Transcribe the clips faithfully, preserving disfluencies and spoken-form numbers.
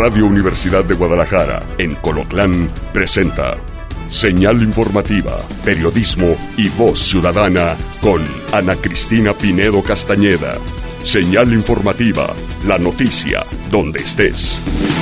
Radio Universidad de Guadalajara, en Colotlán, presenta Señal Informativa, Periodismo y Voz Ciudadana con Ana Cristina Pinedo Castañeda. Señal Informativa, la noticia donde estés.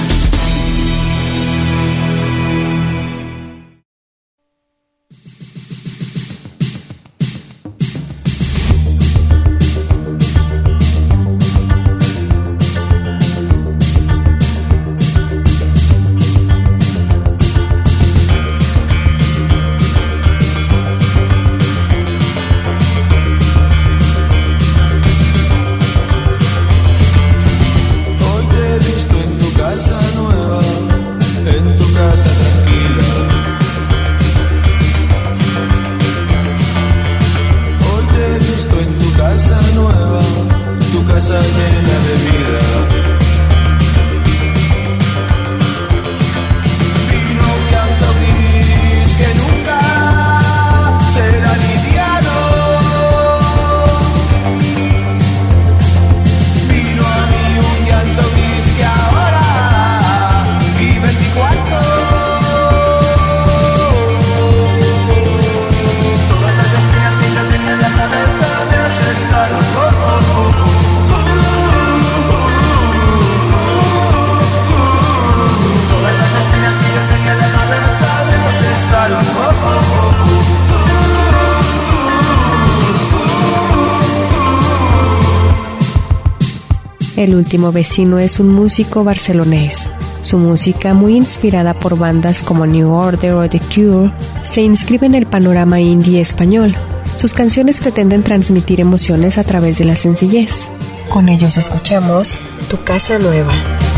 El último vecino es un músico barcelonés. Su música, muy inspirada por bandas como New Order o The Cure, se inscribe en el panorama indie español. Sus canciones pretenden transmitir emociones a través de la sencillez. Con ellos escuchamos Tu Casa Nueva.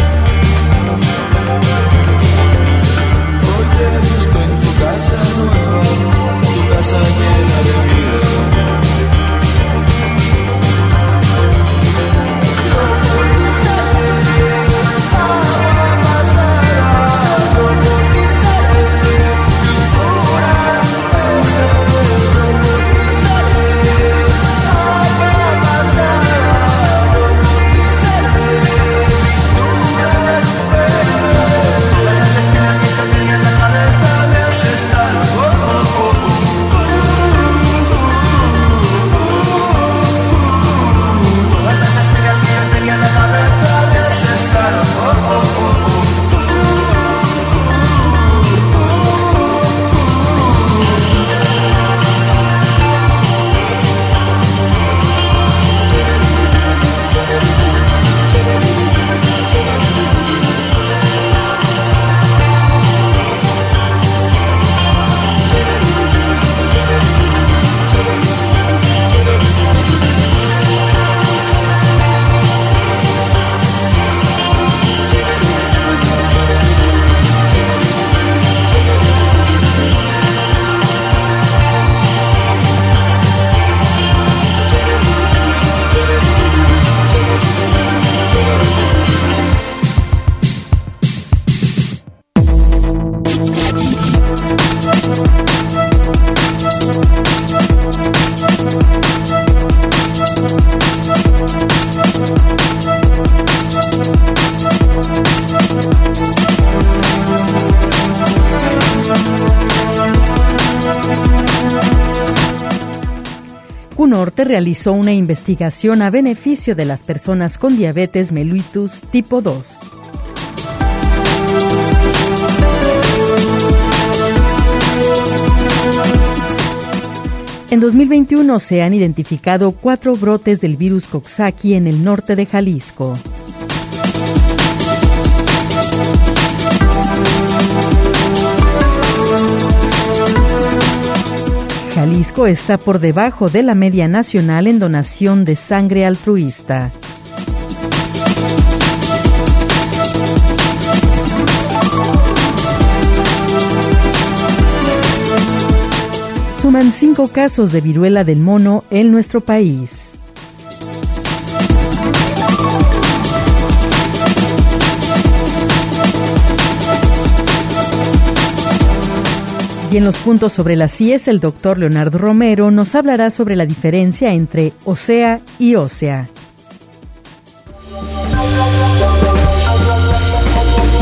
Hoy te he visto en tu casa nueva, tu casa llena de vida. Norte realizó una investigación a beneficio de las personas con diabetes mellitus tipo dos. En dos mil veintiuno se han identificado cuatro brotes del virus Coxsackie en el norte de Jalisco. Jalisco está por debajo de la media nacional en donación de sangre altruista. Suman cinco casos de viruela del mono en nuestro país. Y en los puntos sobre las I E S, el doctor Leonardo Romero nos hablará sobre la diferencia entre ósea y ósea.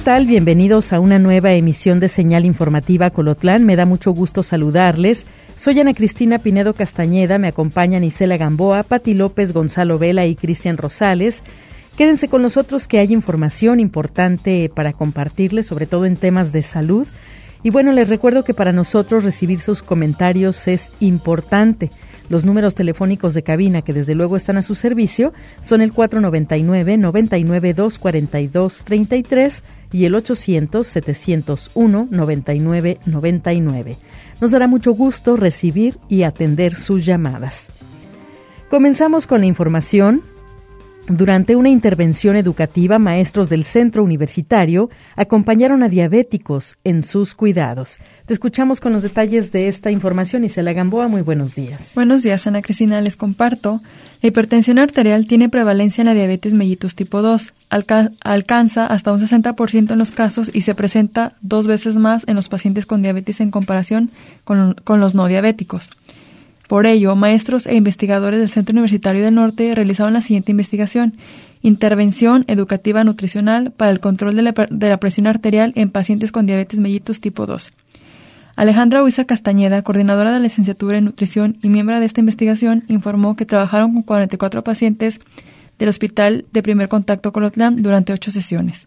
tal? Bienvenidos a una nueva emisión de Señal Informativa Colotlán. Me da mucho gusto saludarles. Soy Ana Cristina Pinedo Castañeda, me acompañan Isela Gamboa, Pati López, Gonzalo Vela y Cristian Rosales. Quédense con nosotros que hay información importante para compartirles, sobre todo en temas de salud. Y bueno, les recuerdo que para nosotros recibir sus comentarios es importante. Los números telefónicos de cabina que desde luego están a su servicio son el cuatro noventa y nueve, noventa y nueve, doscientos cuarenta y dos, treinta y tres y el ochocientos, setecientos uno, noventa y nueve, noventa y nueve. Nos dará mucho gusto recibir y atender sus llamadas. Comenzamos con la información. Durante una intervención educativa, maestros del centro universitario acompañaron a diabéticos en sus cuidados. Te escuchamos con los detalles de esta información. Isela Gamboa, muy buenos días. Buenos días, Ana Cristina. Les comparto. La hipertensión arterial tiene prevalencia en la diabetes mellitus tipo dos. Alca- alcanza hasta un sesenta por ciento en los casos y se presenta dos veces más en los pacientes con diabetes en comparación con, con los no diabéticos. Por ello, maestros e investigadores del Centro Universitario del Norte realizaron la siguiente investigación: intervención educativa nutricional para el control de la, de la presión arterial en pacientes con diabetes mellitus tipo dos. Alejandra Huizar Castañeda, coordinadora de la licenciatura en nutrición y miembro de esta investigación, informó que trabajaron con cuarenta y cuatro pacientes del Hospital de Primer Contacto Colotlán durante ocho sesiones.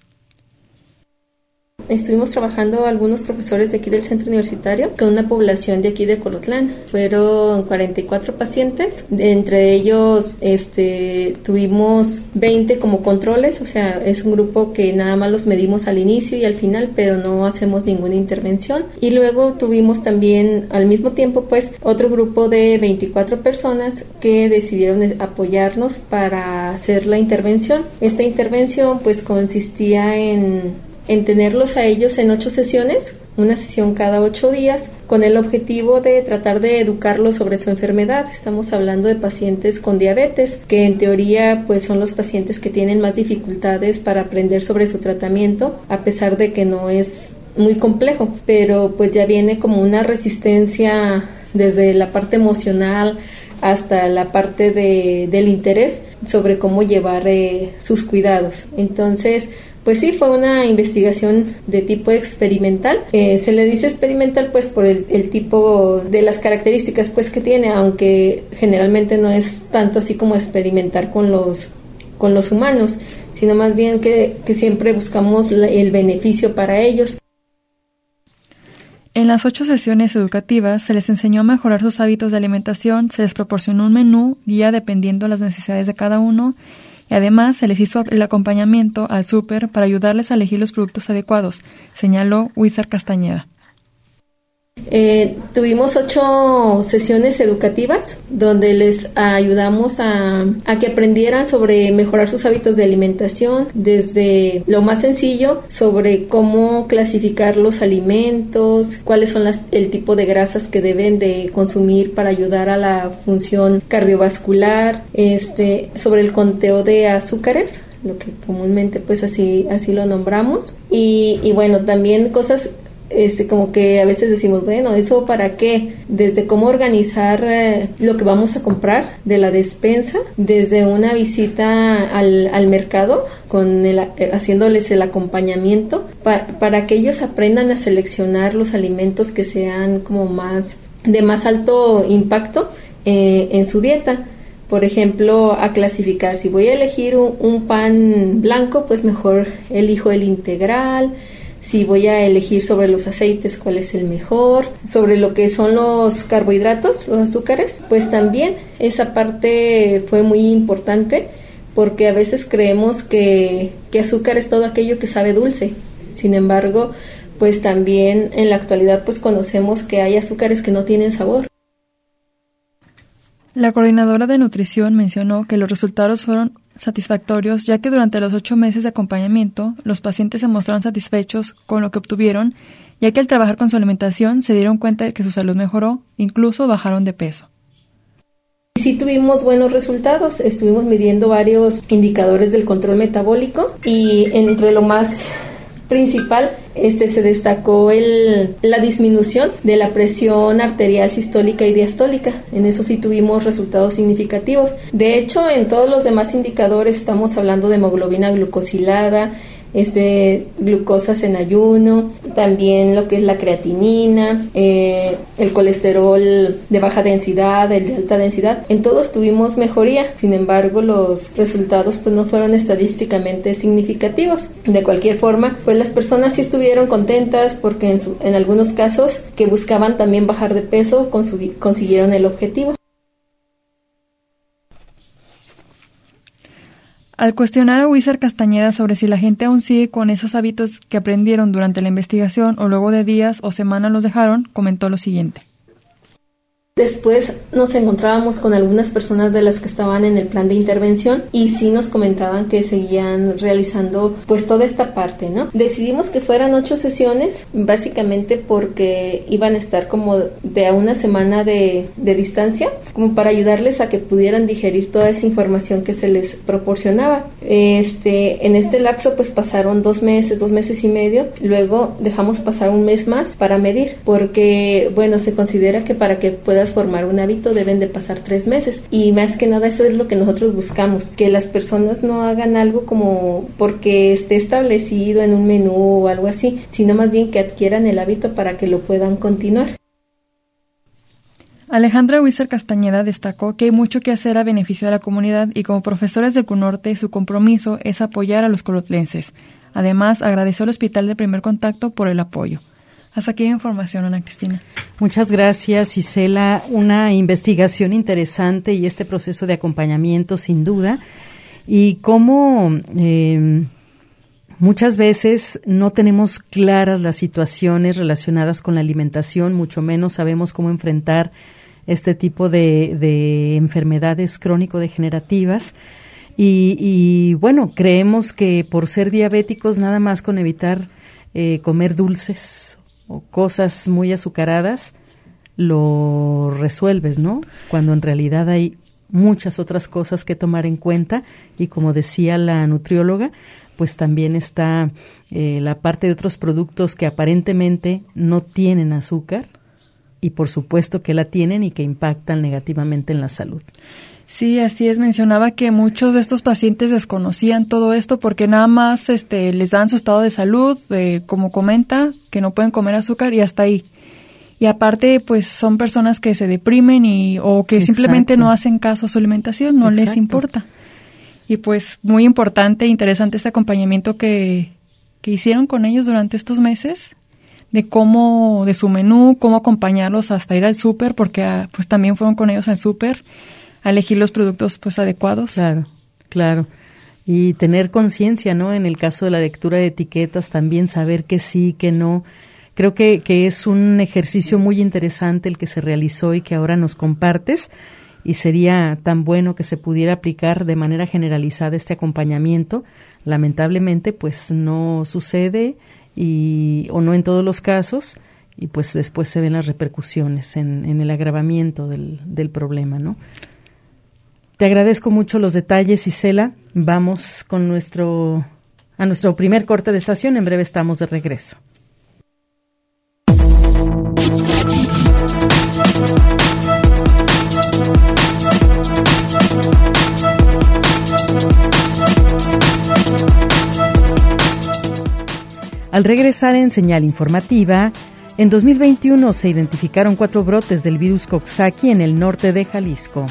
Estuvimos trabajando algunos profesores de aquí del centro universitario con una población de aquí de Colotlán. Fueron cuarenta y cuatro pacientes, entre ellos este, tuvimos veinte como controles, o sea, es un grupo que nada más los medimos al inicio y al final, pero no hacemos ninguna intervención. Y luego tuvimos también al mismo tiempo pues otro grupo de veinticuatro personas que decidieron apoyarnos para hacer la intervención. Esta intervención pues consistía en en tenerlos a ellos en ocho sesiones, una sesión cada ocho días, con el objetivo de tratar de educarlos sobre su enfermedad. Estamos hablando de pacientes con diabetes, que en teoría pues son los pacientes que tienen más dificultades para aprender sobre su tratamiento, a pesar de que no es muy complejo, pero pues ya viene como una resistencia desde la parte emocional hasta la parte de, del interés sobre cómo llevar eh, sus cuidados. Entonces, pues sí, fue una investigación de tipo experimental. Eh, se le dice experimental pues por el, el tipo de las características pues que tiene, aunque generalmente no es tanto así como experimentar con los con los humanos, sino más bien que, que siempre buscamos la, el beneficio para ellos. En las ocho sesiones educativas se les enseñó a mejorar sus hábitos de alimentación, se les proporcionó un menú guía dependiendo de las necesidades de cada uno, y además se les hizo el acompañamiento al súper para ayudarles a elegir los productos adecuados, señaló Huizar Castañeda. Eh, tuvimos ocho sesiones educativas donde les ayudamos a, a que aprendieran sobre mejorar sus hábitos de alimentación, desde lo más sencillo sobre cómo clasificar los alimentos, cuáles son las, el tipo de grasas que deben de consumir para ayudar a la función cardiovascular, este, sobre el conteo de azúcares, lo que comúnmente pues así, así lo nombramos, y, y bueno, también cosas Este, como que a veces decimos, bueno, ¿eso para qué? Desde cómo organizar eh, lo que vamos a comprar de la despensa, desde una visita al, al mercado, con el, eh, haciéndoles el acompañamiento, pa, para que ellos aprendan a seleccionar los alimentos que sean como más, de más alto impacto eh, en su dieta. Por ejemplo, a clasificar, si voy a elegir un, un pan blanco, pues mejor elijo el integral. Si voy a elegir sobre los aceites, cuál es el mejor, sobre lo que son los carbohidratos, los azúcares, pues también esa parte fue muy importante, porque a veces creemos que, que azúcar es todo aquello que sabe dulce. Sin embargo, pues también en la actualidad pues conocemos que hay azúcares que no tienen sabor. La coordinadora de nutrición mencionó que los resultados fueron satisfactorios, ya que durante los ocho meses de acompañamiento los pacientes se mostraron satisfechos con lo que obtuvieron, ya que al trabajar con su alimentación se dieron cuenta de que su salud mejoró, incluso bajaron de peso. Sí tuvimos buenos resultados, estuvimos midiendo varios indicadores del control metabólico y entre lo más principal este se destacó el, la disminución de la presión arterial sistólica y diastólica. En eso sí tuvimos resultados significativos. De hecho, en todos los demás indicadores estamos hablando de hemoglobina glucosilada, este, glucosas en ayuno, también lo que es la creatinina, eh, el colesterol de baja densidad, el de alta densidad. En todos tuvimos mejoría, sin embargo los resultados pues no fueron estadísticamente significativos. De cualquier forma, pues las personas sí estuvieron contentas porque en, su, en algunos casos que buscaban también bajar de peso consu- consiguieron el objetivo. Al cuestionar a Huízar Castañeda sobre si la gente aún sigue con esos hábitos que aprendieron durante la investigación o luego de días o semanas los dejaron, comentó lo siguiente. Después nos encontrábamos con algunas personas de las que estaban en el plan de intervención y sí nos comentaban que seguían realizando pues toda esta parte, ¿no? Decidimos que fueran ocho sesiones, básicamente porque iban a estar como de a una semana de, de distancia, como para ayudarles a que pudieran digerir toda esa información que se les proporcionaba. Este, en este lapso pues pasaron dos meses, dos meses y medio, luego dejamos pasar un mes más para medir, porque bueno, se considera que para que puedas formar un hábito deben de pasar tres meses y más que nada eso es lo que nosotros buscamos, que las personas no hagan algo como porque esté establecido en un menú o algo así, sino más bien que adquieran el hábito para que lo puedan continuar. Alejandra Huízar Castañeda destacó que hay mucho que hacer a beneficio de la comunidad y como profesores del CUNORTE su compromiso es apoyar a los colotlenses. Además, agradeció al Hospital de Primer Contacto por el apoyo. Hasta aquí información, Ana Cristina. Muchas gracias, Isela. Una investigación interesante y este proceso de acompañamiento, sin duda. Y cómo eh, muchas veces no tenemos claras las situaciones relacionadas con la alimentación, mucho menos sabemos cómo enfrentar este tipo de, de enfermedades crónico-degenerativas. Y, y bueno, creemos que por ser diabéticos, nada más con evitar eh, comer dulces o cosas muy azucaradas, lo resuelves, ¿no? Cuando en realidad hay muchas otras cosas que tomar en cuenta y como decía la nutrióloga, pues también está eh, la parte de otros productos que aparentemente no tienen azúcar y por supuesto que la tienen y que impactan negativamente en la salud. Sí, así es. Mencionaba que muchos de estos pacientes desconocían todo esto porque nada más este, les dan su estado de salud, eh, como comenta, que no pueden comer azúcar y hasta ahí. Y aparte, pues son personas que se deprimen y o que Exacto. simplemente no hacen caso a su alimentación, no Exacto. les importa. Y pues muy importante e interesante este acompañamiento que, que hicieron con ellos durante estos meses, de cómo, de su menú, cómo acompañarlos hasta ir al súper, porque ah, pues también fueron con ellos al súper, a elegir los productos pues adecuados. Claro, claro. Y tener conciencia, ¿no? En el caso de la lectura de etiquetas, también saber que sí, que no. Creo que, que es un ejercicio muy interesante el que se realizó y que ahora nos compartes, y sería tan bueno que se pudiera aplicar de manera generalizada este acompañamiento. Lamentablemente, pues no sucede y o no en todos los casos, y pues después se ven las repercusiones en, en el agravamiento del, del problema, ¿no? Te agradezco mucho los detalles, Isela. Vamos con nuestro a nuestro primer corte de estación. En breve estamos de regreso. Al regresar en Señal Informativa, en dos mil veintiuno se identificaron cuatro brotes del virus Coxsackie en el norte de Jalisco.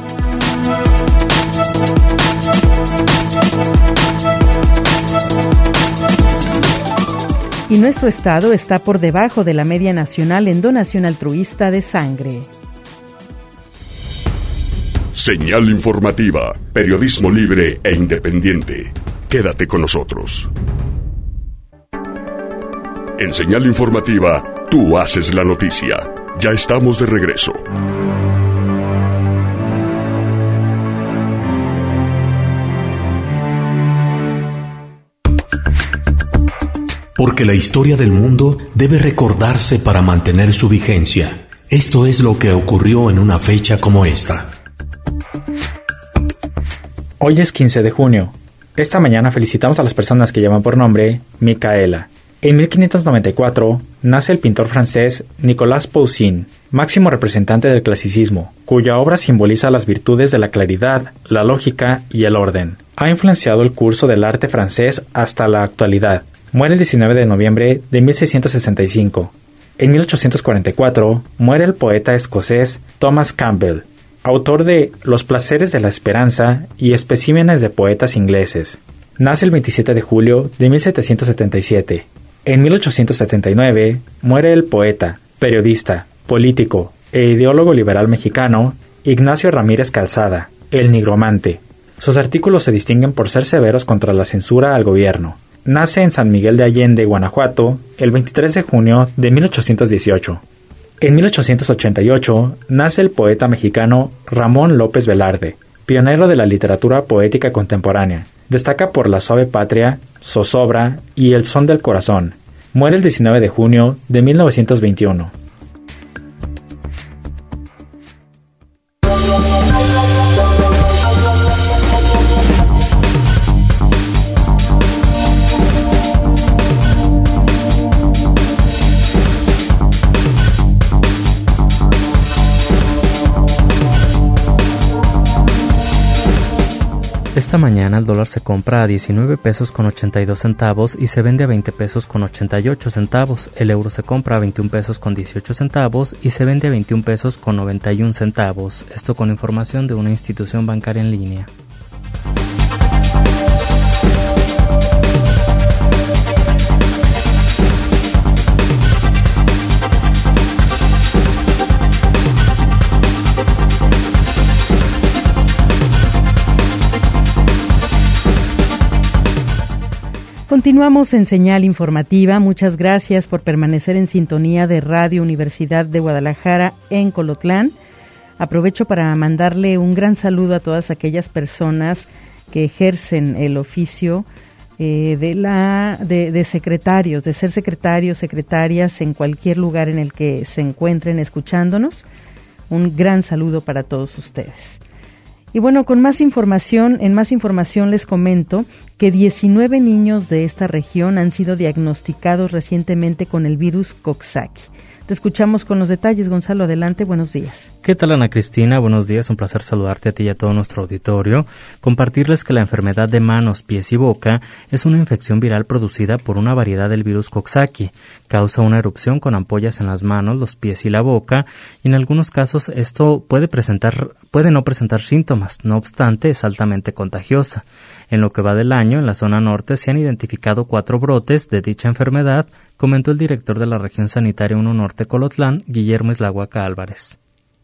Y nuestro estado está por debajo de la media nacional en donación altruista de sangre. Señal Informativa, periodismo libre e independiente. Quédate con nosotros. En Señal Informativa, tú haces la noticia. Ya estamos de regreso. Porque la historia del mundo debe recordarse para mantener su vigencia. Esto es lo que ocurrió en una fecha como esta. Hoy es quince de junio. Esta mañana felicitamos a las personas que llaman por nombre Micaela. En mil quinientos noventa y cuatro nace el pintor francés Nicolas Poussin, máximo representante del clasicismo, cuya obra simboliza las virtudes de la claridad, la lógica y el orden. Ha influenciado el curso del arte francés hasta la actualidad. Muere el diecinueve de noviembre de mil seiscientos sesenta y cinco. En mil ochocientos cuarenta y cuatro muere el poeta escocés Thomas Campbell, autor de Los placeres de la esperanza y Especímenes de poetas ingleses. Nace el veintisiete de julio de mil setecientos setenta y siete. En mil ochocientos setenta y nueve muere el poeta, periodista, político e ideólogo liberal mexicano Ignacio Ramírez Calzada, el nigromante. Sus artículos se distinguen por ser severos contra la censura al gobierno. Nace en San Miguel de Allende, Guanajuato, el veintitrés de junio de mil ochocientos dieciocho. En mil ochocientos ochenta y ocho nace el poeta mexicano Ramón López Velarde, pionero de la literatura poética contemporánea. Destaca por La suave patria, Zozobra y El son del corazón. Muere el diecinueve de junio de mil novecientos veintiuno. Esta mañana el dólar se compra a diecinueve pesos con ochenta y dos centavos y se vende a veinte pesos con ochenta y ocho centavos. El euro se compra a veintiún pesos con dieciocho centavos y se vende a veintiún pesos con noventa y un centavos. Esto con información de una institución bancaria en línea. Continuamos en Señal Informativa. Muchas gracias por permanecer en sintonía de Radio Universidad de Guadalajara en Colotlán. Aprovecho para mandarle un gran saludo a todas aquellas personas que ejercen el oficio eh, de, la, de, de secretarios, de ser secretarios, secretarias en cualquier lugar en el que se encuentren escuchándonos. Un gran saludo para todos ustedes. Y bueno, con más información, en más información les comento que diecinueve niños de esta región han sido diagnosticados recientemente con el virus Coxsackie. Te escuchamos con los detalles, Gonzalo, adelante, buenos días. ¿Qué tal, Ana Cristina? Buenos días, un placer saludarte a ti y a todo nuestro auditorio. Compartirles que la enfermedad de manos, pies y boca es una infección viral producida por una variedad del virus Coxsackie. Causa una erupción con ampollas en las manos, los pies y la boca, y en algunos casos esto puede presentar, puede no presentar síntomas, no obstante es altamente contagiosa. En lo que va del año, en la zona norte se han identificado cuatro brotes de dicha enfermedad, comentó el director de la región sanitaria uno Norte Colotlán, Guillermo Islahuaca Álvarez.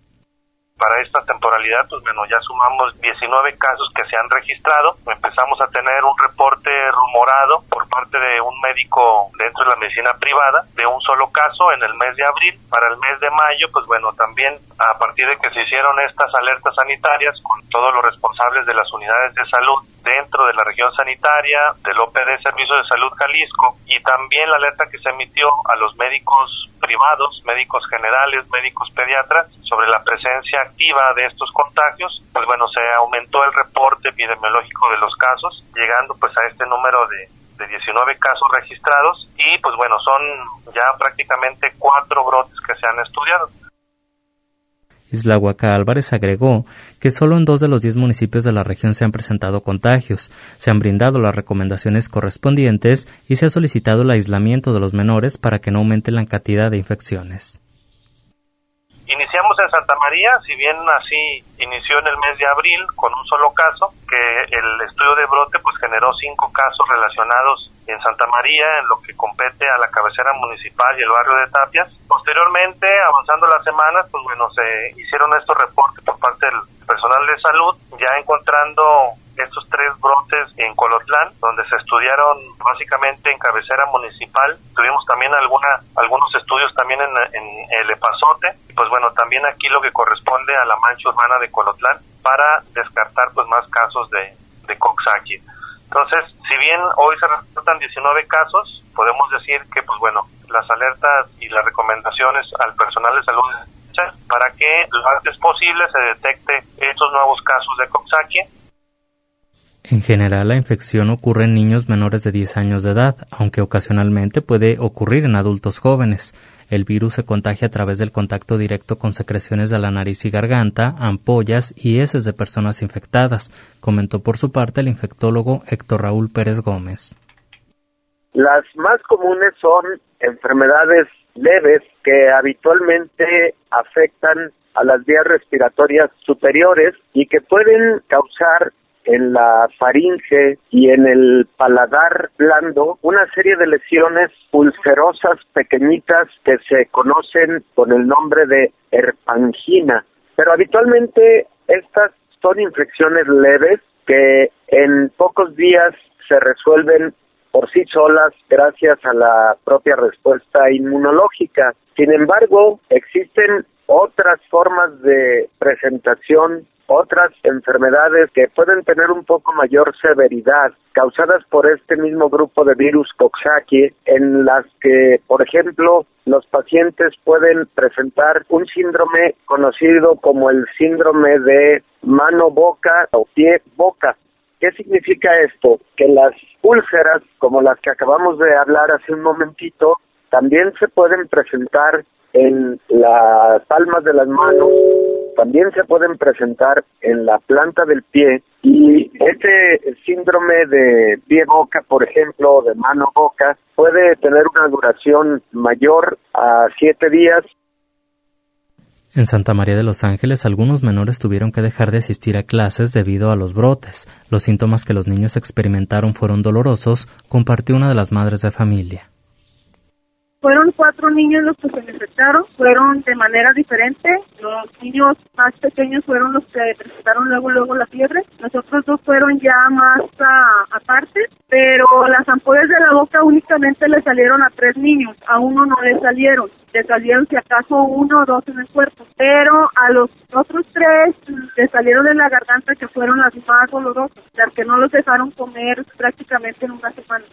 Para esta temporalidad, pues bueno, ya sumamos diecinueve casos que se han registrado. Empezamos a tener un reporte rumorado por parte de un médico dentro de la medicina privada de un solo caso en el mes de abril. Para el mes de mayo, pues bueno, también a partir de que se hicieron estas alertas sanitarias con todos los responsables de las unidades de salud dentro de la región sanitaria, del O P D Servicio de Salud Jalisco, y también la alerta que se emitió a los médicos privados, médicos generales, médicos pediatras, sobre la presencia activa de estos contagios, pues bueno, se aumentó el reporte epidemiológico de los casos, llegando pues a este número de, de diecinueve casos registrados, y pues bueno, son ya prácticamente cuatro brotes que se han estudiado. Islahuaca Álvarez agregó que solo en dos de los diez municipios de la región se han presentado contagios, se han brindado las recomendaciones correspondientes y se ha solicitado el aislamiento de los menores para que no aumente la cantidad de infecciones. Iniciamos en Santa María, si bien así inició en el mes de abril con un solo caso, que el estudio de brote pues generó cinco casos relacionados en Santa María, en lo que compete a la cabecera municipal y el barrio de Tapias. Posteriormente, avanzando las semanas, pues bueno, se hicieron estos reportes por parte del personal de salud, ya encontrando estos tres brotes en Colotlán, donde se estudiaron básicamente en cabecera municipal. Tuvimos también alguna algunos estudios también en, en el Epazote, y pues bueno, también aquí lo que corresponde a la mancha urbana de Colotlán para descartar pues más casos de, de Coxsackie. Entonces, si bien hoy se reportan diecinueve casos, podemos decir que pues bueno, las alertas y las recomendaciones al personal de salud para que lo antes posible se detecte estos nuevos casos de Coxsackie. En general, la infección ocurre en niños menores de diez años de edad, aunque ocasionalmente puede ocurrir en adultos jóvenes. El virus se contagia a través del contacto directo con secreciones de la nariz y garganta, ampollas y heces de personas infectadas, comentó por su parte el infectólogo Héctor Raúl Pérez Gómez. Las más comunes son enfermedades leves que habitualmente afectan a las vías respiratorias superiores y que pueden causar en la faringe y en el paladar blando una serie de lesiones ulcerosas pequeñitas que se conocen con el nombre de herpangina. Pero habitualmente estas son infecciones leves que en pocos días se resuelven por sí solas gracias a la propia respuesta inmunológica. Sin embargo, existen otras formas de presentación, otras enfermedades que pueden tener un poco mayor severidad, causadas por este mismo grupo de virus Coxsackie, en las que, por ejemplo, los pacientes pueden presentar un síndrome conocido como el síndrome de mano-boca o pie-boca. ¿Qué significa esto? Que las úlceras, como las que acabamos de hablar hace un momentito, también se pueden presentar en las palmas de las manos, también se pueden presentar en la planta del pie, y este síndrome de pie-boca, por ejemplo, de mano-boca, puede tener una duración mayor a siete días. En Santa María de los Ángeles, algunos menores tuvieron que dejar de asistir a clases debido a los brotes. Los síntomas que los niños experimentaron fueron dolorosos, compartió una de las madres de familia. Fueron cuatro niños los que se infectaron, fueron de manera diferente. Los niños más pequeños fueron los que presentaron luego luego la fiebre. Los otros dos fueron ya más a, aparte, pero las ampollas de la boca únicamente le salieron a tres niños, a uno no le salieron. Le salieron si acaso uno o dos en el cuerpo, pero a los otros tres le salieron en la garganta, que fueron las más dolorosas, las que no los dejaron comer prácticamente en una semana.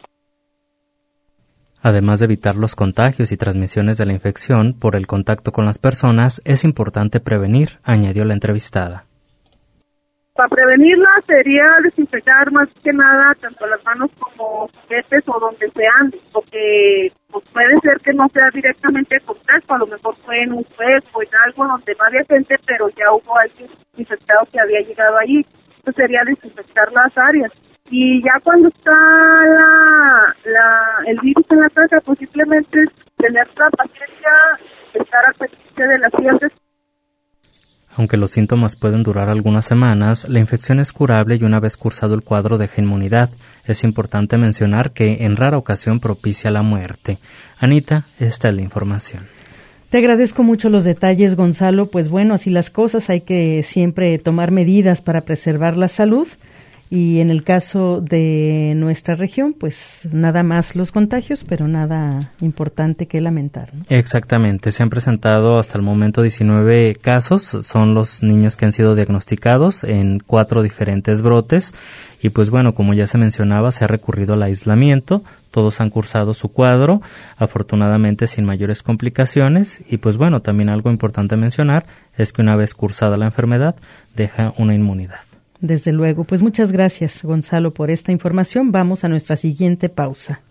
Además de evitar los contagios y transmisiones de la infección por el contacto con las personas, es importante prevenir, añadió la entrevistada. Para prevenirla sería desinfectar más que nada tanto las manos como juguetes o donde se ande, porque pues, puede ser que no sea directamente contacto, a lo mejor fue en un juego o en algo donde no había gente, pero ya hubo alguien infectado que había llegado allí. Entonces sería desinfectar las áreas. Y ya cuando está la, la, el virus en la casa, pues simplemente tener la paciencia, estar al pendiente de las fiebres. Aunque los síntomas pueden durar algunas semanas, la infección es curable y una vez cursado el cuadro deja inmunidad. Es importante mencionar que en rara ocasión propicia la muerte. Anita, esta es la información. Te agradezco mucho los detalles, Gonzalo. Pues bueno, así las cosas, hay que siempre tomar medidas para preservar la salud. Y en el caso de nuestra región, pues nada más los contagios, pero nada importante que lamentar, ¿no? Exactamente, se han presentado hasta el momento diecinueve casos, son los niños que han sido diagnosticados en cuatro diferentes brotes y pues bueno, como ya se mencionaba, se ha recurrido al aislamiento, todos han cursado su cuadro, afortunadamente sin mayores complicaciones y pues bueno, también algo importante mencionar es que una vez cursada la enfermedad, deja una inmunidad. Desde luego, pues muchas gracias, Gonzalo, por esta información. Vamos a nuestra siguiente pausa.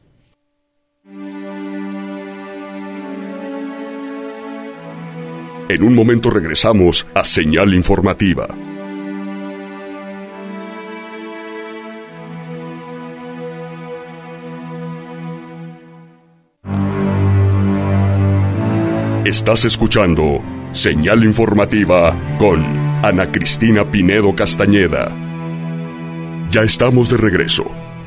En un momento regresamos a Señal Informativa. Estás escuchando Señal Informativa con Ana Cristina Pinedo Castañeda. Ya estamos de regreso.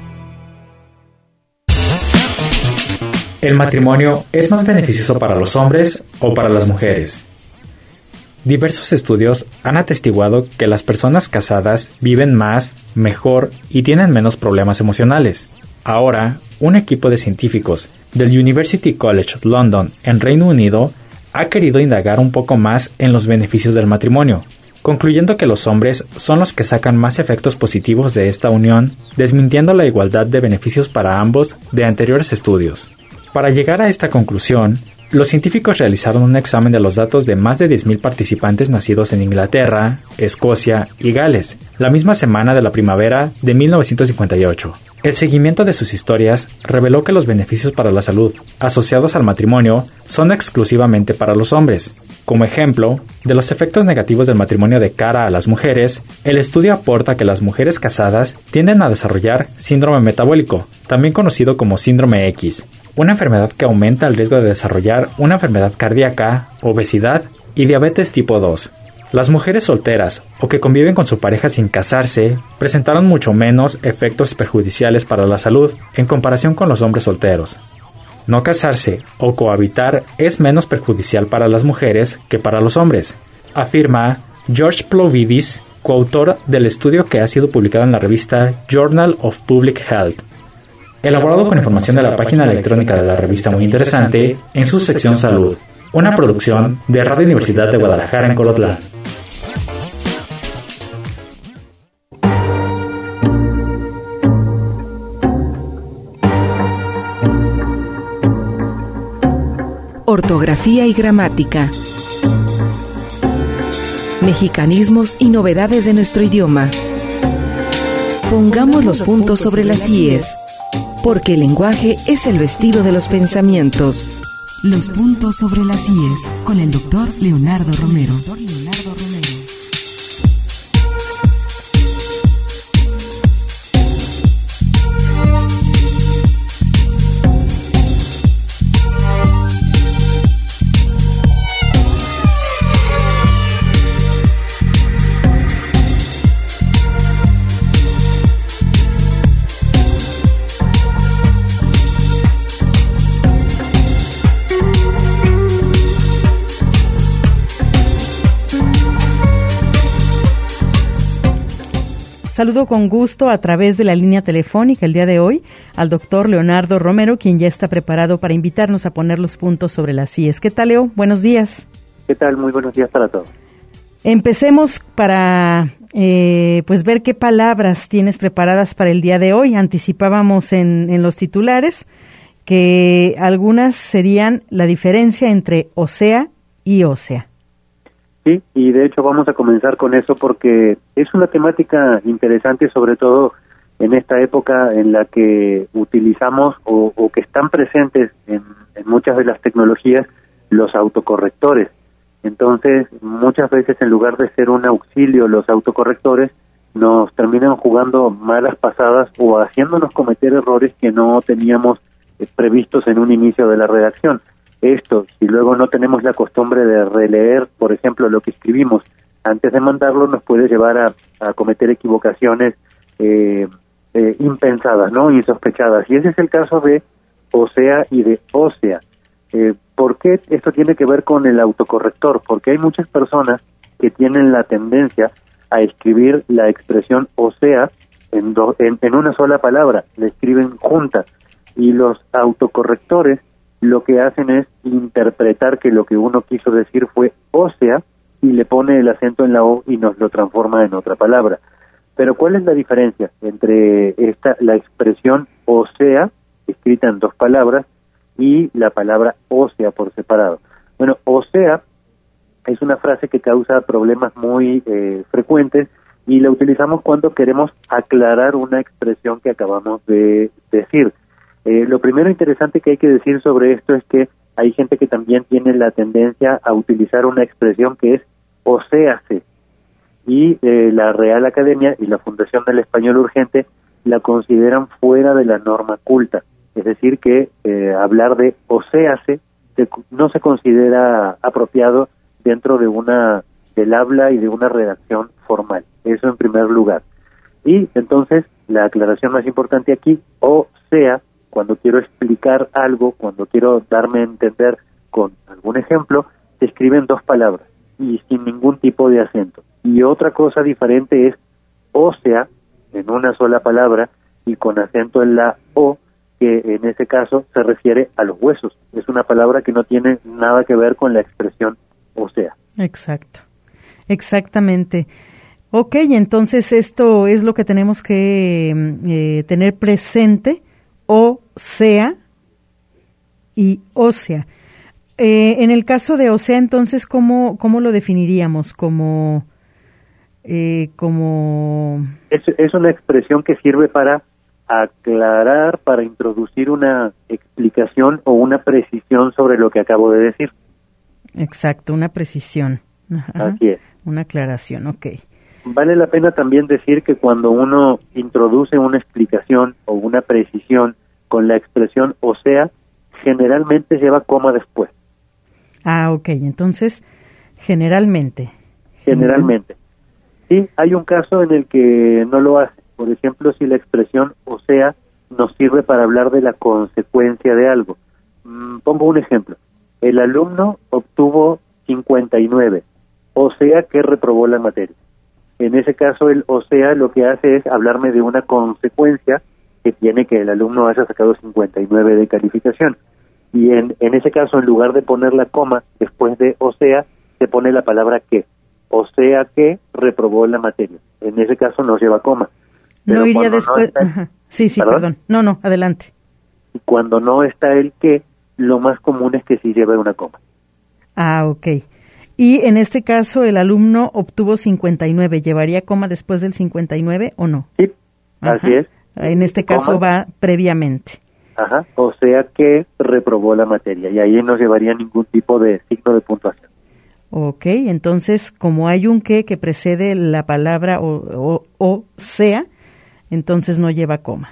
¿El matrimonio es más beneficioso para los hombres o para las mujeres? Diversos estudios han atestiguado que las personas casadas viven más, mejor y tienen menos problemas emocionales. Ahora, un equipo de científicos del University College London en Reino Unido ha querido indagar un poco más en los beneficios del matrimonio, concluyendo que los hombres son los que sacan más efectos positivos de esta unión, desmintiendo la igualdad de beneficios para ambos de anteriores estudios. Para llegar a esta conclusión, Los científicos realizaron un examen de los datos de más de diez mil participantes nacidos en Inglaterra, Escocia y Gales, la misma semana de la primavera de mil novecientos cincuenta y ocho. El seguimiento de sus historias reveló que los beneficios para la salud asociados al matrimonio son exclusivamente para los hombres. Como ejemplo de los efectos negativos del matrimonio de cara a las mujeres, el estudio aporta que las mujeres casadas tienden a desarrollar síndrome metabólico, también conocido como síndrome X, una enfermedad que aumenta el riesgo de desarrollar una enfermedad cardíaca, obesidad y diabetes tipo dos. Las mujeres solteras o que conviven con su pareja sin casarse presentaron mucho menos efectos perjudiciales para la salud en comparación con los hombres solteros. No casarse o cohabitar es menos perjudicial para las mujeres que para los hombres, afirma George Plovidis, coautor del estudio que ha sido publicado en la revista Journal of Public Health. Elaborado con información de la página electrónica de la revista Muy Interesante en su sección Salud, una producción de Radio Universidad de Guadalajara en Colotlán. Ortografía y gramática. Mexicanismos y novedades de nuestro idioma. Pongamos los puntos sobre las íes, porque el lenguaje es el vestido de los pensamientos. Los puntos sobre las íes, con el doctor Leonardo Romero. Saludo con gusto a través de la línea telefónica el día de hoy al doctor Leonardo Romero, quien ya está preparado para invitarnos a poner los puntos sobre las íes. ¿Qué tal, Leo? Buenos días. ¿Qué tal? Muy buenos días para todos. Empecemos para eh, pues ver qué palabras tienes preparadas para el día de hoy. Anticipábamos en, en los titulares que algunas serían la diferencia entre osea y ósea. Sí, y de hecho vamos a comenzar con eso porque es una temática interesante, sobre todo en esta época en la que utilizamos o, o que están presentes en, en muchas de las tecnologías los autocorrectores. Entonces, muchas veces en lugar de ser un auxilio, los autocorrectores nos terminan jugando malas pasadas o haciéndonos cometer errores que no teníamos eh, previstos en un inicio de la redacción. Esto, si luego no tenemos la costumbre de releer, por ejemplo, lo que escribimos antes de mandarlo, nos puede llevar a, a cometer equivocaciones eh, eh, impensadas, ¿no? Insospechadas. Y ese es el caso de osea y de ósea. Eh, ¿Por qué esto tiene que ver con el autocorrector? Porque hay muchas personas que tienen la tendencia a escribir la expresión osea en, do, en, en una sola palabra, la escriben juntas. Y los autocorrectores lo que hacen es interpretar que lo que uno quiso decir fue ósea y le pone el acento en la O y nos lo transforma en otra palabra. Pero ¿cuál es la diferencia entre esta la expresión osea, escrita en dos palabras, y la palabra ósea por separado? Bueno, osea es una frase que causa problemas muy eh, frecuentes y la utilizamos cuando queremos aclarar una expresión que acabamos de decir. Eh, lo primero interesante que hay que decir sobre esto es que hay gente que también tiene la tendencia a utilizar una expresión que es oséase, y eh, la Real Academia y la Fundación del Español Urgente la consideran fuera de la norma culta, es decir que eh, hablar de oséase se, no se considera apropiado dentro de una del habla y de una redacción formal. Eso en primer lugar. Y entonces la aclaración más importante aquí, o sea, cuando quiero explicar algo, cuando quiero darme a entender con algún ejemplo, se escriben dos palabras y sin ningún tipo de acento. Y otra cosa diferente es ósea, en una sola palabra y con acento en la O, que en ese caso se refiere a los huesos. Es una palabra que no tiene nada que ver con la expresión ósea. Exacto, exactamente. Ok, entonces esto es lo que tenemos que eh, tener presente, o sea y ósea. Eh, en el caso de o sea, entonces, ¿cómo, cómo lo definiríamos? Como... Eh, como... Es, es una expresión que sirve para aclarar, para introducir una explicación o una precisión sobre lo que acabo de decir. Exacto, una precisión. Ajá, así es. Una aclaración, ok. Vale la pena también decir que cuando uno introduce una explicación o una precisión con la expresión o sea, generalmente lleva coma después. Ah, ok, entonces, generalmente. Generalmente. Sí, hay un caso en el que no lo hace. Por ejemplo, si la expresión o sea nos sirve para hablar de la consecuencia de algo. Mm, pongo un ejemplo. El alumno obtuvo cincuenta y nueve, o sea que reprobó la materia. En ese caso, el o sea lo que hace es hablarme de una consecuencia que tiene que el alumno haya sacado cincuenta y nueve de calificación. Y en, en ese caso, en lugar de poner la coma después de o sea, se pone la palabra que. O sea que reprobó la materia. En ese caso no lleva coma. Pero no iría después. No está, Ajá. Sí, sí, ¿perdón? perdón. No, no, adelante. Y cuando no está el que, lo más común es que sí lleve una coma. Ah, ok. Y en este caso, el alumno obtuvo cincuenta y nueve. ¿Llevaría coma después del cincuenta y nueve o no? Sí, ajá. Así es. En este caso coma. Va previamente. Ajá. O sea que reprobó la materia. Y ahí no llevaría ningún tipo de signo de puntuación. Ok, entonces, como hay un que que precede la palabra o, o, o sea, entonces no lleva coma.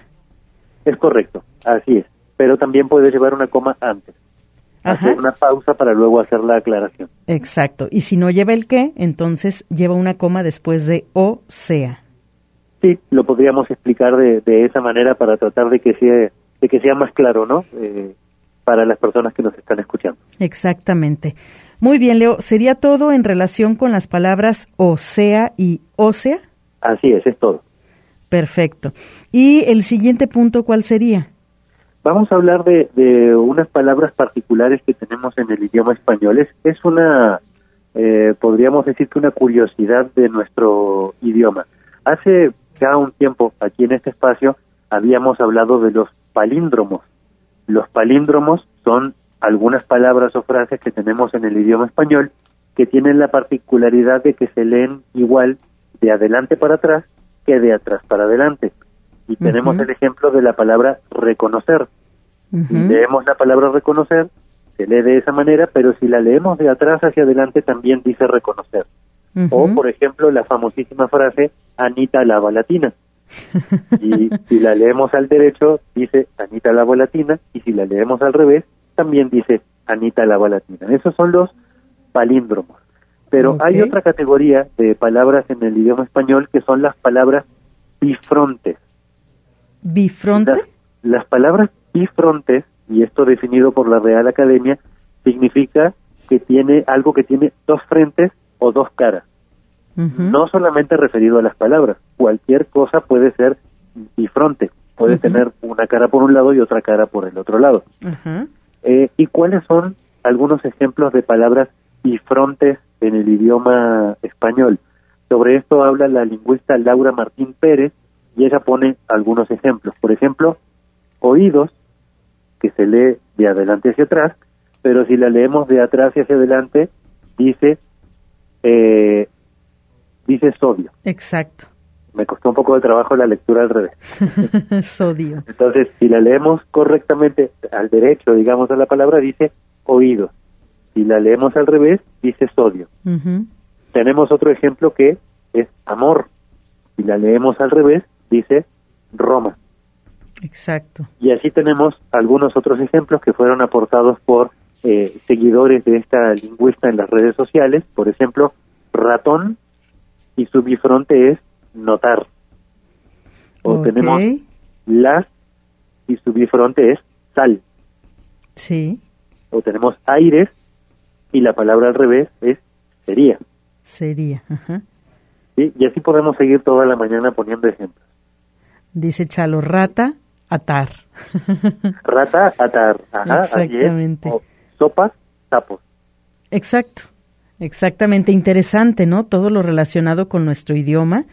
Es correcto, así es. Pero también puede llevar una coma antes. Ajá. Hacer una pausa para luego hacer la aclaración. Exacto. Y si no lleva el que, entonces lleva una coma después de o sea. Sí, lo podríamos explicar de, de esa manera para tratar de que sea, de que sea más claro, ¿no? Eh, para las personas que nos están escuchando. Exactamente. Muy bien, Leo, ¿sería todo en relación con las palabras o sea y ósea? Así es, es todo. Perfecto. ¿Y el siguiente punto cuál sería? Vamos a hablar de, de unas palabras particulares que tenemos en el idioma español. Es, es una, eh, podríamos decir que una curiosidad de nuestro idioma. Hace ya un tiempo, aquí en este espacio, habíamos hablado de los palíndromos. Los palíndromos son algunas palabras o frases que tenemos en el idioma español que tienen la particularidad de que se leen igual de adelante para atrás que de atrás para adelante. Y uh-huh. tenemos el ejemplo de la palabra reconocer. Uh-huh. Si leemos la palabra reconocer, se lee de esa manera, pero si la leemos de atrás hacia adelante también dice reconocer. Uh-huh. O, por ejemplo, la famosísima frase Anita lava la tina. Y si la leemos al derecho, dice Anita lava la tina, y si la leemos al revés, también dice Anita lava la tina. Esos son los palíndromos. Pero okay. hay otra categoría de palabras en el idioma español que son las palabras bifrontes. ¿Bifronte? Las, las palabras bifrontes, y esto definido por la Real Academia, significa que tiene algo que tiene dos frentes o dos caras. Uh-huh. No solamente referido a las palabras, cualquier cosa puede ser bifronte, puede uh-huh. tener una cara por un lado y otra cara por el otro lado. Uh-huh. Eh, ¿Y cuáles son algunos ejemplos de palabras bifrontes en el idioma español? Sobre esto habla la lingüista Laura Martín Pérez y ella pone algunos ejemplos. Por ejemplo, oídos, que se lee de adelante hacia atrás, pero si la leemos de atrás hacia adelante, dice eh, dice sodio. Exacto. Me costó un poco de trabajo la lectura al revés. Sodio. Entonces, si la leemos correctamente al derecho, digamos, a la palabra, dice oídos. Si la leemos al revés, dice sodio. Uh-huh. Tenemos otro ejemplo que es amor. Si la leemos al revés, dice Roma. Exacto. Y así tenemos algunos otros ejemplos que fueron aportados por eh, seguidores de esta lingüista en las redes sociales. Por ejemplo, ratón, y su bifronte es notar. O okay. tenemos las, y su bifronte es sal. Sí. O tenemos aires, y la palabra al revés es sería. Sería, ajá. ¿Sí? Y así podemos seguir toda la mañana poniendo ejemplos. Dice Chalo, rata, atar. Rata, atar. Ajá, exactamente. Así es. O sopas, sapos. Exacto. Exactamente, interesante, ¿no? Todo lo relacionado con nuestro idioma.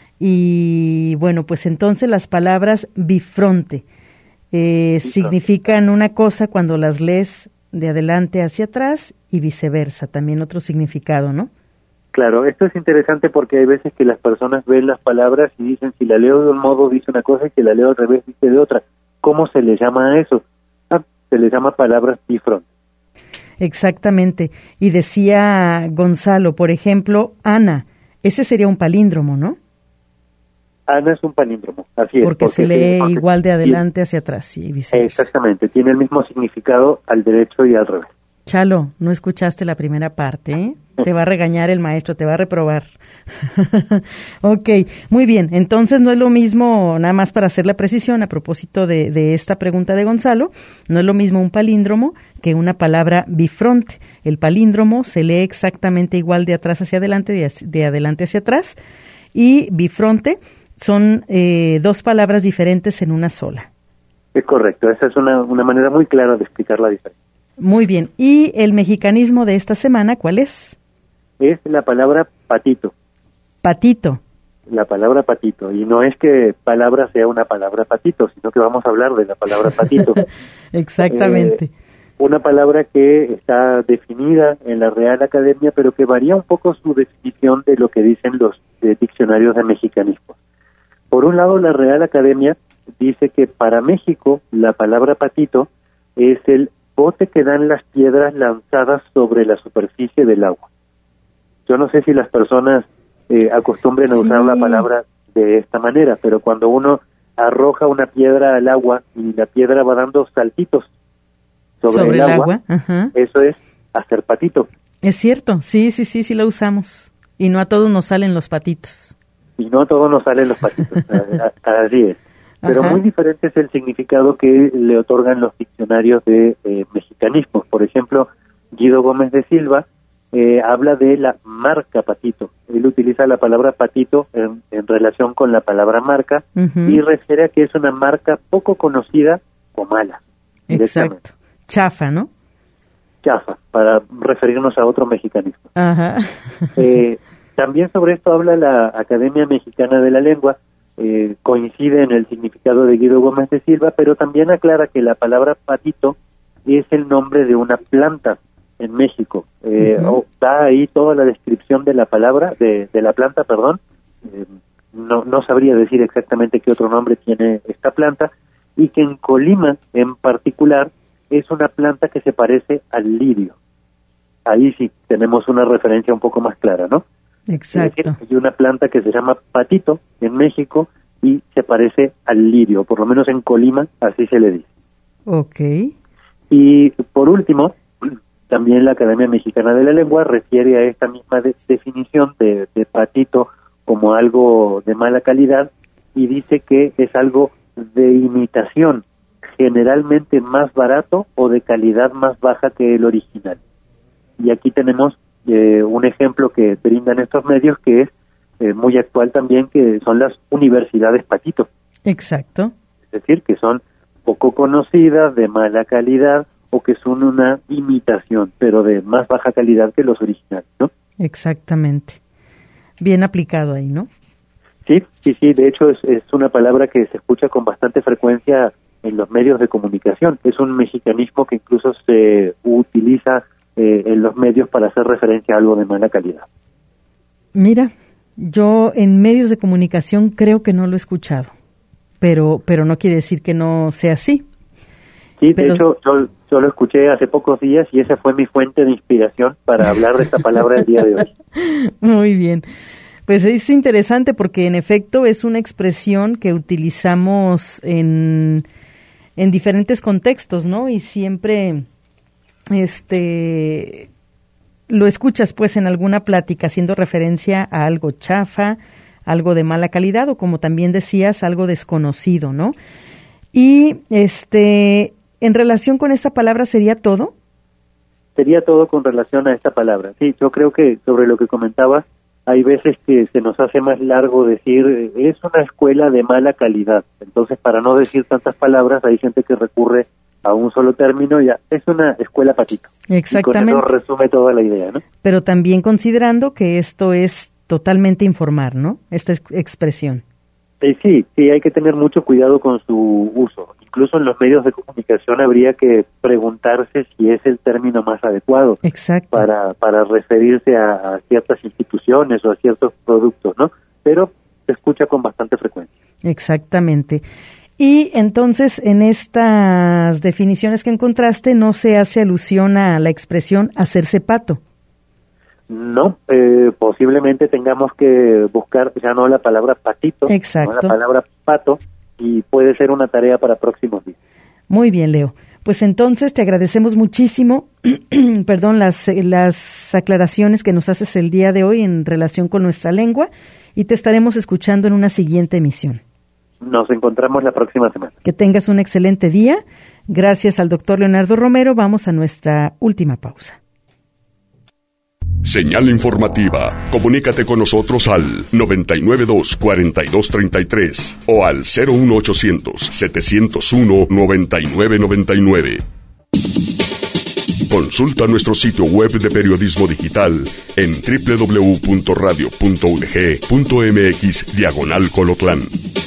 Y bueno, pues entonces las palabras bifronte eh, significan una cosa cuando las lees de adelante hacia atrás y viceversa, también otro significado, ¿no? Claro, esto es interesante porque hay veces que las personas ven las palabras y dicen, si la leo de un modo dice una cosa y si la leo al revés dice de otra. ¿Cómo se le llama a eso? Ah, se le llama palabras bifrontes. Exactamente. Y decía Gonzalo, por ejemplo, Ana, ese sería un palíndromo, ¿no? Ana es un palíndromo, así es. Porque, porque se lee porque igual de adelante hacia atrás y viceversa. Exactamente, tiene el mismo significado al derecho y al revés. Chalo, no escuchaste la primera parte, ¿eh? Te va a regañar el maestro, te va a reprobar. Ok, muy bien. Entonces no es lo mismo, nada más para hacer la precisión a propósito de, de esta pregunta de Gonzalo, no es lo mismo un palíndromo que una palabra bifronte. El palíndromo se lee exactamente igual de atrás hacia adelante, de, de adelante hacia atrás, y bifronte son eh, dos palabras diferentes en una sola. Es correcto, esa es una, una manera muy clara de explicar la diferencia. Muy bien. ¿Y el mexicanismo de esta semana cuál es? Es la palabra patito. Patito. La palabra patito. Y no es que palabra sea una palabra patito, sino que vamos a hablar de la palabra patito. Exactamente. Eh, una palabra que está definida en la Real Academia, pero que varía un poco su definición de lo que dicen los eh, diccionarios de mexicanismos. Por un lado, la Real Academia dice que para México la palabra patito es el bote que dan las piedras lanzadas sobre la superficie del agua. Yo no sé si las personas eh, acostumbren a sí. usar la palabra de esta manera, pero cuando uno arroja una piedra al agua y la piedra va dando saltitos sobre, sobre el, el agua, agua. Eso es hacer patito. Es cierto, sí, sí, sí, sí lo usamos. Y no a todos nos salen los patitos. Y no a todos nos salen los patitos, así es. Pero Ajá. muy diferente es el significado que le otorgan los diccionarios de eh, mexicanismos. Por ejemplo, Guido Gómez de Silva eh, habla de la marca patito. Él utiliza la palabra patito en, en relación con la palabra marca uh-huh. y refiere a que es una marca poco conocida o mala. Exacto. Chafa, ¿no? Chafa, para referirnos a otro mexicanismo. Ajá. eh, también sobre esto habla la Academia Mexicana de la Lengua. Eh, coincide en el significado de Guido Gómez de Silva, pero también aclara que la palabra patito es el nombre de una planta en México. Eh, uh-huh. Da ahí toda la descripción de la palabra, de, de la planta, perdón. Eh, no, no sabría decir exactamente qué otro nombre tiene esta planta, y que en Colima en particular es una planta que se parece al lirio. Ahí sí tenemos una referencia un poco más clara, ¿no? Exacto. Hay una planta que se llama patito en México y se parece al lirio, por lo menos en Colima así se le dice. Okay. Y por último, también la Academia Mexicana de la Lengua refiere a esta misma de- definición de, de patito como algo de mala calidad y dice que es algo de imitación, generalmente más barato o de calidad más baja que el original. Y aquí tenemos Eh, un ejemplo que brindan estos medios que es eh, muy actual también, que son las universidades patito. Exacto. Es decir, que son poco conocidas, de mala calidad o que son una imitación, pero de más baja calidad que los originales, ¿no? Exactamente. Bien aplicado ahí, ¿no? Sí, sí, sí. De hecho, es, es una palabra que se escucha con bastante frecuencia en los medios de comunicación. Es un mexicanismo que incluso se utiliza Eh, en los medios para hacer referencia a algo de mala calidad. Mira, yo en medios de comunicación creo que no lo he escuchado, pero pero no quiere decir que no sea así. Sí, pero... de hecho, yo, yo lo escuché hace pocos días y esa fue mi fuente de inspiración para hablar de esta palabra el día de hoy. Muy bien. Pues es interesante porque en efecto es una expresión que utilizamos en, en diferentes contextos, ¿no? Y siempre... este lo escuchas pues en alguna plática haciendo referencia a algo chafa, algo de mala calidad o como también decías, algo desconocido, ¿no? Y este en relación con esta palabra sería todo. Sería todo con relación a esta palabra. Sí, yo creo que sobre lo que comentabas, hay veces que se nos hace más largo decir es una escuela de mala calidad. Entonces, para no decir tantas palabras, hay gente que recurre a un solo término, ya es una escuela patito. Exactamente. Y con eso resume toda la idea, ¿no? Pero también considerando que esto es totalmente informar, ¿no? Esta es expresión. Eh, sí, sí, hay que tener mucho cuidado con su uso. Incluso en los medios de comunicación habría que preguntarse si es el término más adecuado. Exacto. para para referirse a, a ciertas instituciones o a ciertos productos, ¿no? Pero se escucha con bastante frecuencia. Exactamente. Y entonces, en estas definiciones que encontraste, no se hace alusión a la expresión hacerse pato. No, eh, posiblemente tengamos que buscar ya no la palabra patito, Exacto. sino la palabra pato, y puede ser una tarea para próximos días. Muy bien, Leo. Pues entonces te agradecemos muchísimo, perdón, las, las aclaraciones que nos haces el día de hoy en relación con nuestra lengua, y te estaremos escuchando en una siguiente emisión. Nos encontramos la próxima semana. Que tengas un excelente día. Gracias al doctor Leonardo Romero. Vamos a nuestra última pausa. Señal informativa. Comunícate con nosotros al noventa y nueve dos, cuarenta y dos treinta y tres o al cero uno ochocientos, setecientos uno, noventa y nueve noventa y nueve. Consulta nuestro sitio web de periodismo digital en doble u doble u doble u punto radio punto u d g punto m x diagonal Colotlán.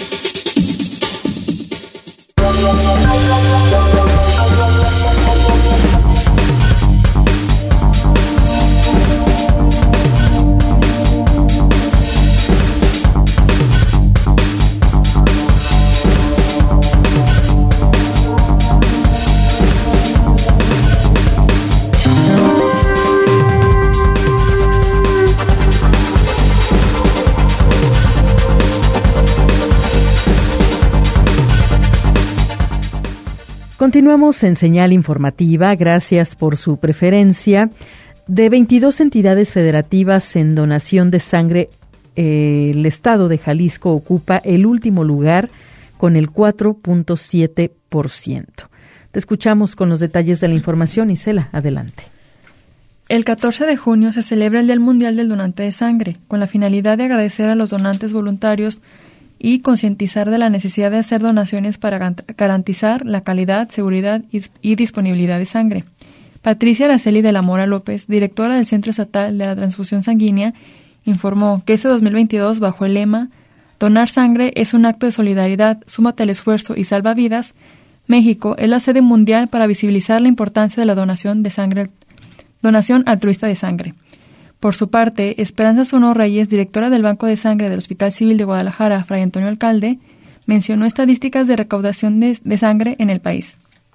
Continuamos en Señal Informativa, gracias por su preferencia. De veintidós entidades federativas en donación de sangre, eh, el estado de Jalisco ocupa el último lugar con el cuatro punto siete por ciento. Te escuchamos con los detalles de la información. Isela, adelante. El catorce de junio se celebra el Día Mundial del Donante de Sangre, con la finalidad de agradecer a los donantes voluntarios y concientizar de la necesidad de hacer donaciones para garantizar la calidad, seguridad y, y disponibilidad de sangre. Patricia Araceli de la Mora López, directora del Centro Estatal de la Transfusión Sanguínea, informó que este dos mil veintidós, bajo el lema «Donar sangre es un acto de solidaridad, súmate al esfuerzo y salva vidas», México es la sede mundial para visibilizar la importancia de la donación de sangre, donación altruista de sangre. Por su parte, Esperanza Sono Reyes, directora del Banco de Sangre del Hospital Civil de Guadalajara, Fray Antonio Alcalde, mencionó estadísticas de recaudación de, de sangre en el país.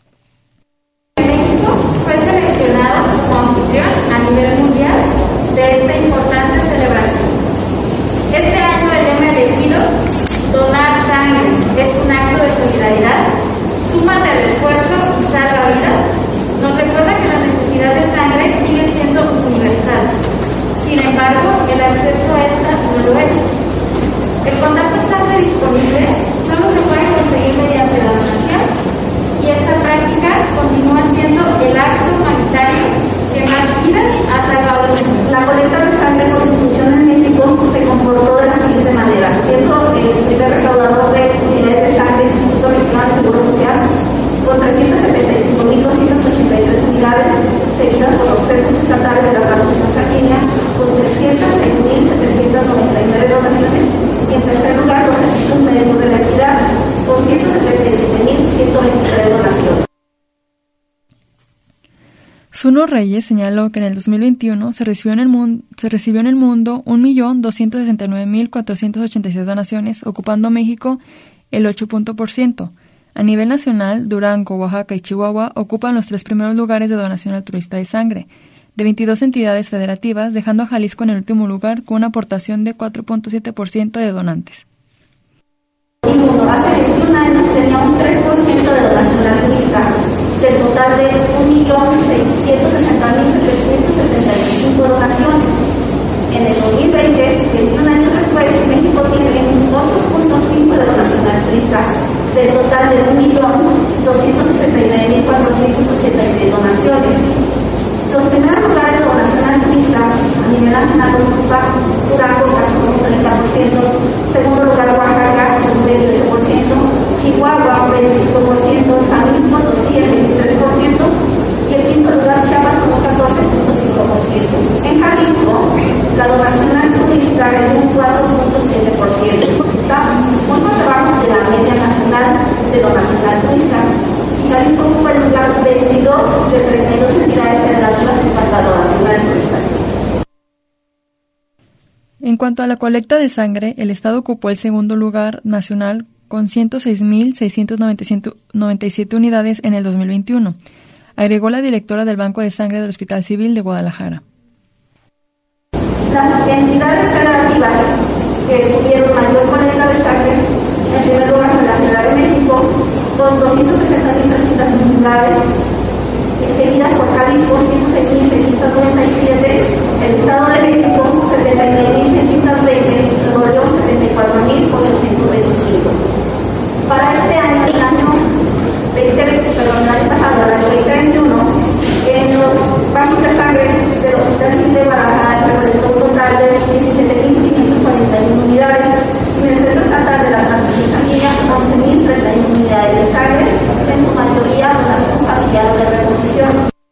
México fue seleccionado como anfitrión a nivel mundial de esta importante celebración. Este año el lema elegido, donar sangre, es un acto de solidaridad, súmate al esfuerzo y salva vidas, nos recuerda que la necesidad de sangre sigue siendo universal. Sin embargo, el acceso a esta no lo es. El contacto de sangre disponible solo se puede conseguir mediante la donación, y esta práctica continúa siendo el acto humanitario que más vidas ha salvado en el mundo. La colecta de sangre por distribución en México se comportó de la siguiente manera, siendo el primer recaudador de unidades de sangre del Instituto Mexicano de Seguro Social con trescientas setenta y cinco mil doscientas ochenta y tres unidades, seguidas por los centros estatales de la transfusión sanguínea con trescientos seis mil setecientos noventa y nueve donaciones, y en tercer lugar los registros médicos de la entidad con ciento setenta y siete mil ciento veintitrés donaciones. Zuno Reyes señaló que en el dos mil veintiuno se recibió en el mundo, se recibió en el mundo un millón doscientos sesenta y nueve mil cuatrocientas ochenta y seis donaciones, ocupando México el ocho por ciento. A nivel nacional, Durango, Oaxaca y Chihuahua ocupan los tres primeros lugares de donación altruista de sangre, de veintidós entidades federativas, dejando a Jalisco en el último lugar con una aportación de cuatro punto siete por ciento de donantes. Hace veintiún años tenía un tres por ciento de donación altruista, del total de un millón seiscientos sesenta mil setecientos setenta y cinco donaciones. En el dos mil veinte, veintiún años después, México tiene un ocho punto cinco de donación altruista, del total de un millón doscientos sesenta y nueve mil cuatrocientas ochenta y seis donaciones. Los primeros lugares de donación altruista a nivel nacional ocupa Durango con un treinta por ciento, segundo lugar Oaxaca con un veintiocho por ciento, Chihuahua un veinticinco por ciento, San Luis Potosí el veintitrés por ciento y el quinto lugar En cuanto a la colecta de sangre, el Estado ocupó el segundo lugar nacional con ciento seis mil seiscientas noventa y siete unidades en el dos mil veintiuno, agregó la directora del Banco de Sangre del Hospital Civil de Guadalajara. Las entidades federativas que tuvieron mayor colecta de sangre, en primer lugar fue la Ciudad de México, con doscientas sesenta mil trescientas unidades, seguidas por Jalisco, ciento seis mil seiscientos noventa y siete, el Estado de México, setenta y nueve mil seiscientos veinte, y Nuevo León, setenta y cuatro mil ochocientos veinticinco. Para este año, el año veinte veinte, perdón, el año pasado, el año veinte veintiuno, en los bancos de sangre del Hospital Civil de Guadalajara se realizó un total de diecisiete mil quinientas cuarenta y uno unidades, y en el Centro Estatal de la Transfusión Sanguínea, once mil treinta y uno unidades de sangre, en su mayoría donación familiar o de reposición.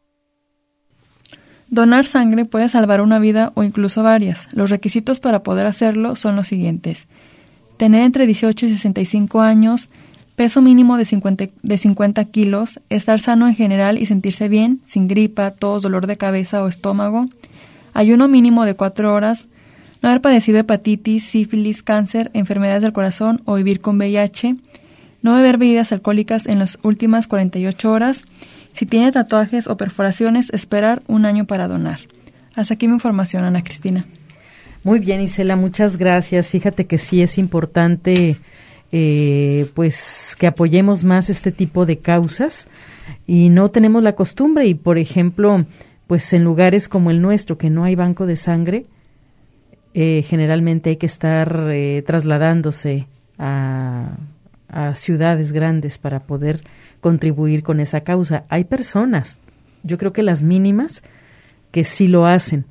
Donar sangre puede salvar una vida o incluso varias. Los requisitos para poder hacerlo son los siguientes: tener entre dieciocho y sesenta y cinco años, peso mínimo de cincuenta, de cincuenta kilos, estar sano en general y sentirse bien, sin gripa, tos, dolor de cabeza o estómago, ayuno mínimo de cuatro horas, no haber padecido hepatitis, sífilis, cáncer, enfermedades del corazón o vivir con V I H, no beber bebidas alcohólicas en las últimas cuarenta y ocho horas, si tiene tatuajes o perforaciones, esperar un año para donar. Hasta aquí mi información, Ana Cristina. Muy bien, Isela, muchas gracias. Fíjate que sí es importante eh, pues que apoyemos más este tipo de causas y no tenemos la costumbre y, por ejemplo, pues en lugares como el nuestro, que no hay banco de sangre, eh, generalmente hay que estar eh, trasladándose a, a ciudades grandes para poder contribuir con esa causa. Hay personas, yo creo que las mínimas, que sí lo hacen,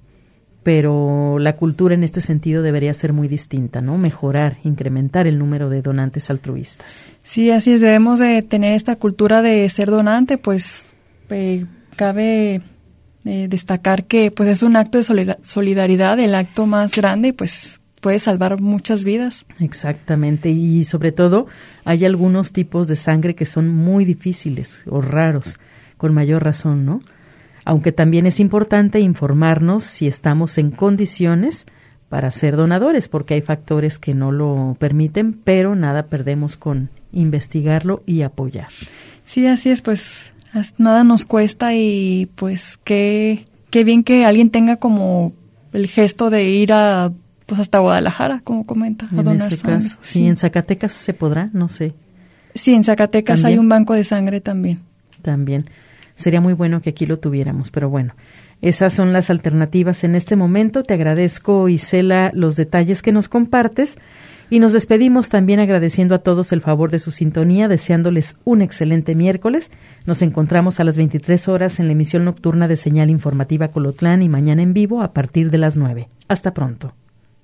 pero la cultura en este sentido debería ser muy distinta, ¿no? Mejorar, incrementar el número de donantes altruistas. Sí, así es, debemos de tener esta cultura de ser donante, pues eh, cabe eh, destacar que pues es un acto de solidaridad, el acto más grande, y pues puede salvar muchas vidas. Exactamente, y sobre todo hay algunos tipos de sangre que son muy difíciles o raros, con mayor razón, ¿no? Aunque también es importante informarnos si estamos en condiciones para ser donadores, porque hay factores que no lo permiten, pero nada perdemos con investigarlo y apoyar. Sí, así es, pues nada nos cuesta y pues qué, qué bien que alguien tenga como el gesto de ir a pues hasta Guadalajara, como comenta, a en donar este sangre. caso, sí. sí, en Zacatecas se podrá, no sé. Sí, en Zacatecas ¿También? Hay un banco de sangre también. También. Sería muy bueno que aquí lo tuviéramos, pero bueno, esas son las alternativas en este momento. Te agradezco, Isela, los detalles que nos compartes y nos despedimos también agradeciendo a todos el favor de su sintonía, deseándoles un excelente miércoles. Nos encontramos a las veintitrés horas en la emisión nocturna de Señal Informativa Colotlán y mañana en vivo a partir de las nueve. Hasta pronto.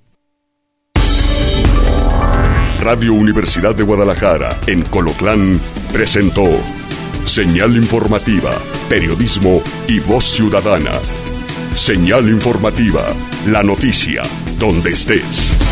Radio Universidad de Guadalajara en Colotlán presentó Señal Informativa, Periodismo y Voz Ciudadana. Señal Informativa, la noticia, donde estés.